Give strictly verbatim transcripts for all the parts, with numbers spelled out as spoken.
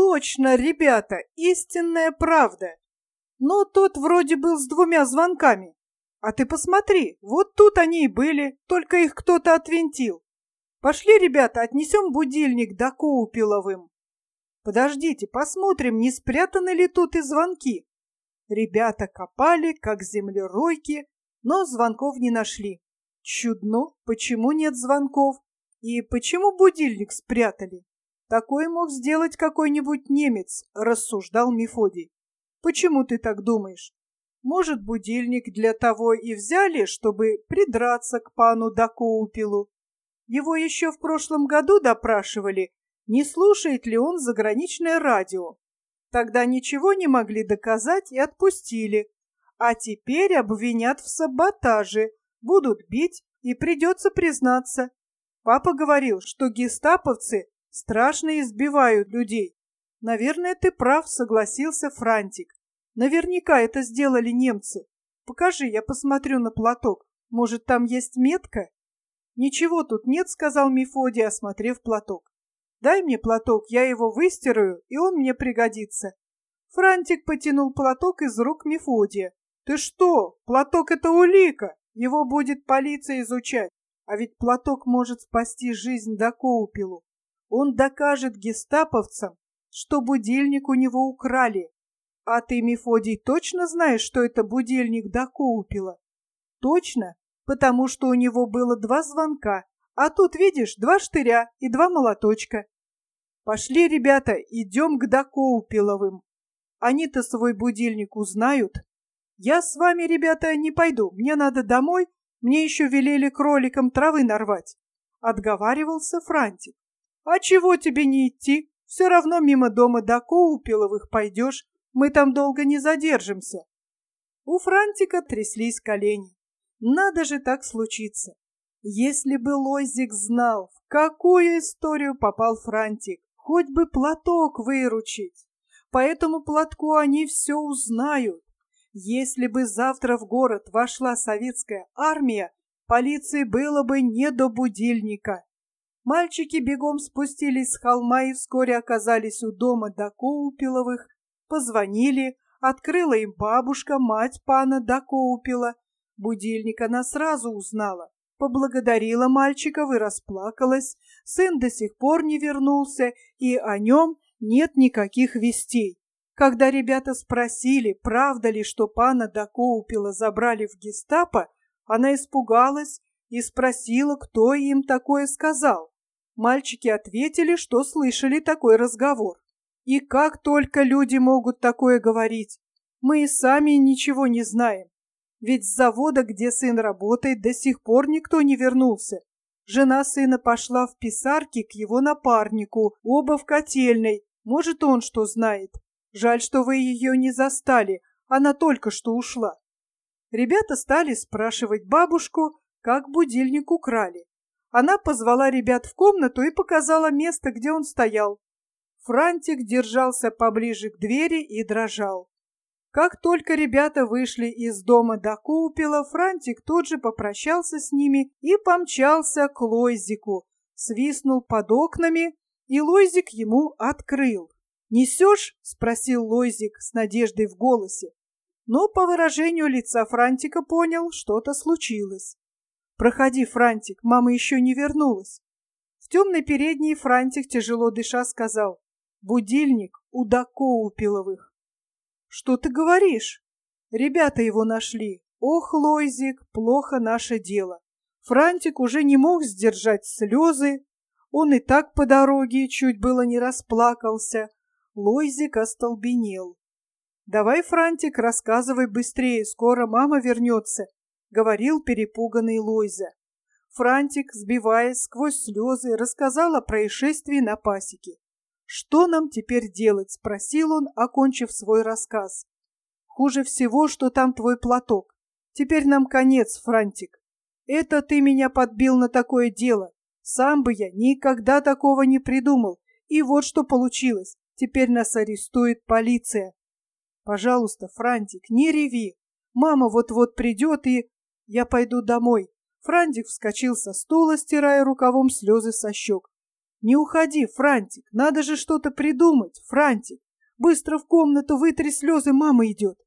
Точно, ребята, истинная правда. Но тот вроде был с двумя звонками. А ты посмотри, вот тут они и были, только их кто-то отвинтил. Пошли, ребята, отнесем будильник до Коупиловым. Подождите, посмотрим, не спрятаны ли тут и звонки. Ребята копали, как землеройки, но звонков не нашли. Чудно, почему нет звонков? И почему будильник спрятали? Такое мог сделать какой-нибудь немец, рассуждал Мефодий. Почему ты так думаешь? Может, будильник для того и взяли, чтобы придраться к пану Дакоупилу? Его еще в прошлом году допрашивали, не слушает ли он заграничное радио. Тогда ничего не могли доказать и отпустили. А теперь обвинят в саботаже, будут бить и придется признаться. Папа говорил, что гестаповцы страшно избивают людей. Наверное, ты прав, согласился Франтик. Наверняка это сделали немцы. Покажи, я посмотрю на платок. Может, там есть метка? Ничего тут нет, сказал Мефодий, осмотрев платок. Дай мне платок, я его выстираю, и он мне пригодится. Франтик потянул платок из рук Мефодия. Ты что? Платок — это улика. Его будет полиция изучать. А ведь платок может спасти жизнь Дакоупилу. Он докажет гестаповцам, что будильник у него украли. А ты, Мефодий, точно знаешь, что это будильник Дакоупила? Точно, потому что у него было два звонка, а тут, видишь, два штыря и два молоточка. Пошли, ребята, идем к Дакоупиловым. Они-то свой будильник узнают. Я с вами, ребята, не пойду, мне надо домой, мне еще велели кроликам травы нарвать. Отговаривался Франтик. А чего тебе не идти? Все равно мимо дома Дакоупиловых пойдешь, мы там долго не задержимся. У Франтика тряслись колени. Надо же так случиться. Если бы Лойзик знал, в какую историю попал Франтик, хоть бы платок выручить. По этому платку они все узнают. Если бы завтра в город вошла советская армия, полиции было бы не до будильника. Мальчики бегом спустились с холма и вскоре оказались у дома Дакоупиловых, позвонили, открыла им бабушка, мать пана Дакоупила. Будильник она сразу узнала, поблагодарила мальчиков и расплакалась. Сын до сих пор не вернулся, и о нем нет никаких вестей. Когда ребята спросили, правда ли, что пана Дакоупила забрали в гестапо, она испугалась и спросила, кто им такое сказал. Мальчики ответили, что слышали такой разговор. И как только люди могут такое говорить? Мы и сами ничего не знаем. Ведь с завода, где сын работает, до сих пор никто не вернулся. Жена сына пошла в писарки к его напарнику, оба в котельной. Может, он что знает. Жаль, что вы ее не застали, она только что ушла. Ребята стали спрашивать бабушку, как будильник украли. Она позвала ребят в комнату и показала место, где он стоял. Франтик держался поближе к двери и дрожал. Как только ребята вышли из дома Дакоупила, Франтик тут же попрощался с ними и помчался к Лойзику, свистнул под окнами, и Лойзик ему открыл. «Несешь?» — спросил Лойзик с надеждой в голосе. Но по выражению лица Франтика понял, что-то случилось. «Проходи, Франтик, мама еще не вернулась». В темной передней Франтик, тяжело дыша, сказал: «Будильник у Дакоупиловых». «Что ты говоришь?» «Ребята его нашли. Ох, Лойзик, плохо наше дело». Франтик уже не мог сдержать слезы. Он и так по дороге чуть было не расплакался. Лойзик остолбенел. «Давай, Франтик, рассказывай быстрее, скоро мама вернется», — говорил перепуганный Лойза. Франтик, сбиваясь сквозь слезы, рассказал о происшествии на пасеке. «Что нам теперь делать?» — спросил он, окончив свой рассказ. «Хуже всего, что там твой платок. Теперь нам конец, Франтик. Это ты меня подбил на такое дело. Сам бы я никогда такого не придумал. И вот что получилось. Теперь нас арестует полиция». «Пожалуйста, Франтик, не реви. Мама вот-вот придет, и... Я пойду домой». Франтик вскочил со стула, стирая рукавом слезы со щек. Не уходи, Франтик, надо же что-то придумать, Франтик. Быстро в комнату, вытри слезы, мама идет.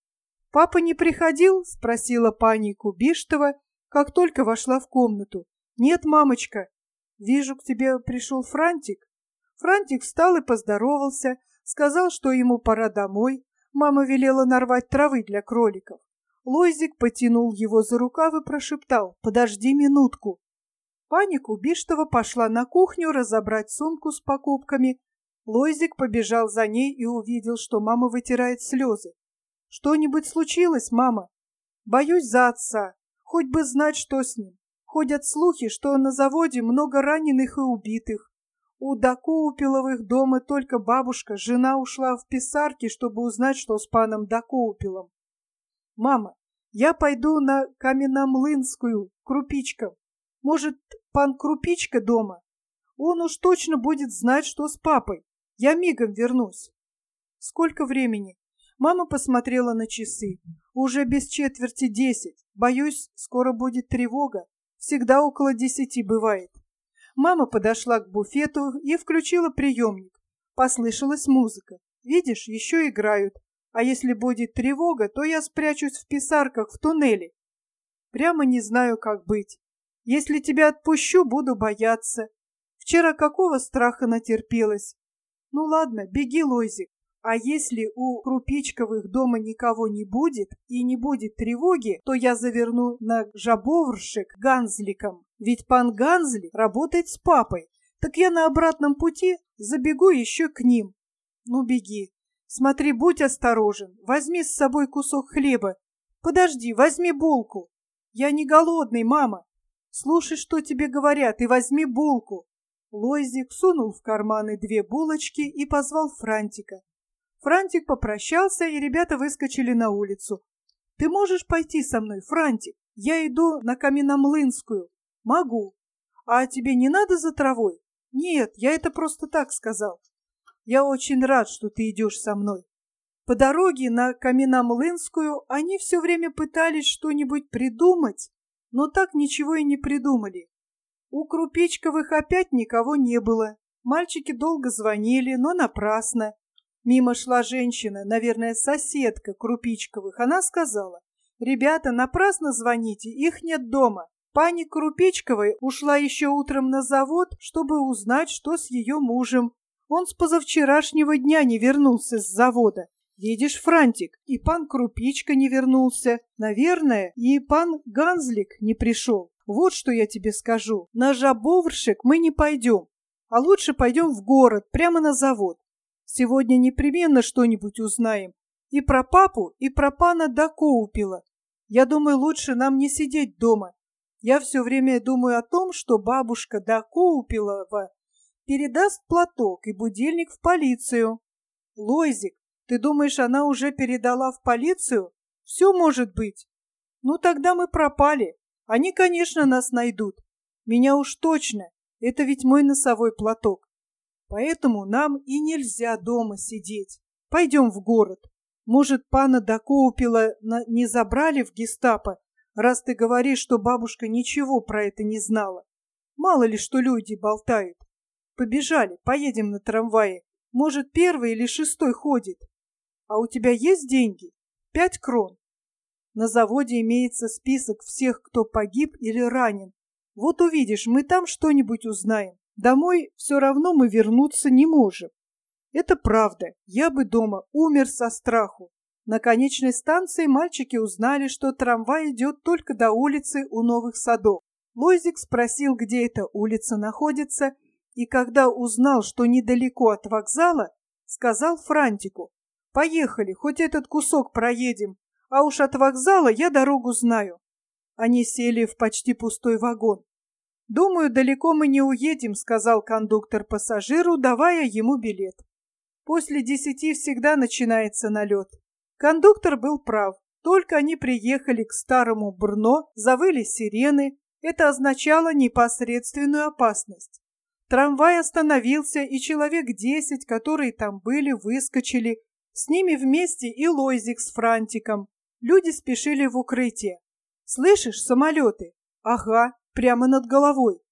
Папа не приходил? Спросила пани Кубиштова, как только вошла в комнату. Нет, мамочка. Вижу, к тебе пришел Франтик. Франтик встал и поздоровался, сказал, что ему пора домой. Мама велела нарвать травы для кроликов. Лойзик потянул его за рукав и прошептал: «Подожди минутку». Пани Кубиштова пошла на кухню разобрать сумку с покупками. Лойзик побежал за ней и увидел, что мама вытирает слезы. «Что-нибудь случилось, мама?» «Боюсь за отца. Хоть бы знать, что с ним. Ходят слухи, что на заводе много раненых и убитых. У Докоупиловых дома только бабушка, жена ушла в писарки, чтобы узнать, что с паном Докоупилом. Мама, я пойду на Каменномлынскую, Крупичка. Может, пан Крупичка дома? Он уж точно будет знать, что с папой. Я мигом вернусь». «Сколько времени?» Мама посмотрела на часы. «Уже без четверти десять. Боюсь, скоро будет тревога. Всегда около десяти бывает». Мама подошла к буфету и включила приемник. Послышалась музыка. «Видишь, еще играют. А если будет тревога, то я спрячусь в писарках в туннеле. Прямо не знаю, как быть. Если тебя отпущу, буду бояться. Вчера какого страха натерпелась. Ну ладно, беги, Лойзик. А если у Крупичковых дома никого не будет и не будет тревоги, то я заверну на Жабовршек Ганзликом. Ведь пан Ганзлик работает с папой. Так я на обратном пути забегу еще к ним. Ну, беги. Смотри, будь осторожен. Возьми с собой кусок хлеба. Подожди, возьми булку. Я не голодный, мама. Слушай, что тебе говорят, и возьми булку». Лойзик сунул в карманы две булочки и позвал Франтика. Франтик попрощался, и ребята выскочили на улицу. «Ты можешь пойти со мной, Франтик? Я иду на Каменномлынскую». «Могу». «А тебе не надо за травой?» «Нет, я это просто так сказал». «Я очень рад, что ты идешь со мной». По дороге на Каменномлынскую они все время пытались что-нибудь придумать, но так ничего и не придумали. У Крупичковых опять никого не было. Мальчики долго звонили, но напрасно. Мимо шла женщина, наверное, соседка Крупичковых. Она сказала: «Ребята, напрасно звоните, их нет дома». Пани Крупичковой ушла еще утром на завод, чтобы узнать, что с ее мужем. Он с позавчерашнего дня не вернулся с завода. Видишь, Франтик, и пан Крупичка не вернулся. Наверное, и пан Ганзлик не пришел. Вот что я тебе скажу. На Жабовршек мы не пойдем, а лучше пойдем в город, прямо на завод. Сегодня непременно что-нибудь узнаем. И про папу, и про пана Докоупила. Я думаю, лучше нам не сидеть дома. Я все время думаю о том, что бабушка Докоупилова передаст платок и будильник в полицию. Лойзик, ты думаешь, она уже передала в полицию? Все может быть. Ну, тогда мы пропали. Они, конечно, нас найдут. Меня уж точно. Это ведь мой носовой платок. Поэтому нам и нельзя дома сидеть. Пойдем в город. Может, пана Докоупила не забрали в гестапо, раз ты говоришь, что бабушка ничего про это не знала. Мало ли, что люди болтают. Побежали, поедем на трамвае. Может, первый или шестой ходит. А у тебя есть деньги? Пять крон. На заводе имеется список всех, кто погиб или ранен. Вот увидишь, мы там что-нибудь узнаем. Домой все равно мы вернуться не можем. Это правда. Я бы дома умер со страху. На конечной станции мальчики узнали, что трамвай идет только до улицы у Новых Садов. Лойзик спросил, где эта улица находится, и когда узнал, что недалеко от вокзала, сказал Франтику: «Поехали, хоть этот кусок проедем, а уж от вокзала я дорогу знаю». Они сели в почти пустой вагон. «Думаю, далеко мы не уедем», — сказал кондуктор пассажиру, давая ему билет. «После десяти всегда начинается налет». Кондуктор был прав. Только они приехали к старому Брно, завыли сирены. Это означало непосредственную опасность. Трамвай остановился, и человек десять, которые там были, выскочили. С ними вместе и Лойзик с Франтиком. Люди спешили в укрытие. «Слышишь, самолеты?» «Ага, прямо над головой».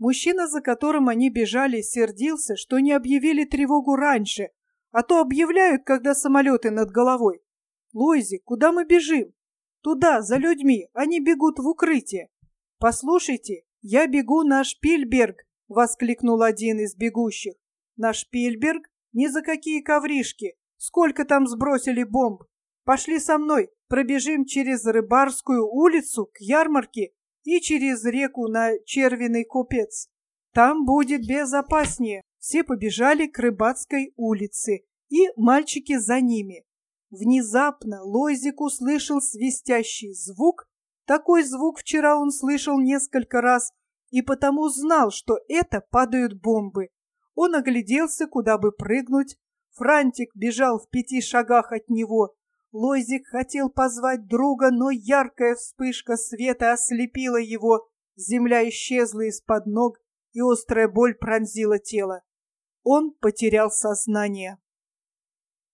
Мужчина, за которым они бежали, сердился, что не объявили тревогу раньше, а то объявляют, когда самолеты над головой. «Лойзик, куда мы бежим?» «Туда, за людьми, они бегут в укрытие». «Послушайте, я бегу на Шпильберг», — воскликнул один из бегущих. «На Шпильберг? Ни за какие ковришки! Сколько там сбросили бомб! Пошли со мной, пробежим через Рыбарскую улицу к ярмарке и через реку на Червиный купец. Там будет безопаснее». Все побежали к Рыбацкой улице, и мальчики за ними. Внезапно Лойзик услышал свистящий звук. Такой звук вчера он слышал несколько раз, и потому знал, что это падают бомбы. Он огляделся, куда бы прыгнуть. Франтик бежал в пяти шагах от него. Лойзик хотел позвать друга, но яркая вспышка света ослепила его. Земля исчезла из-под ног, и острая боль пронзила тело. Он потерял сознание.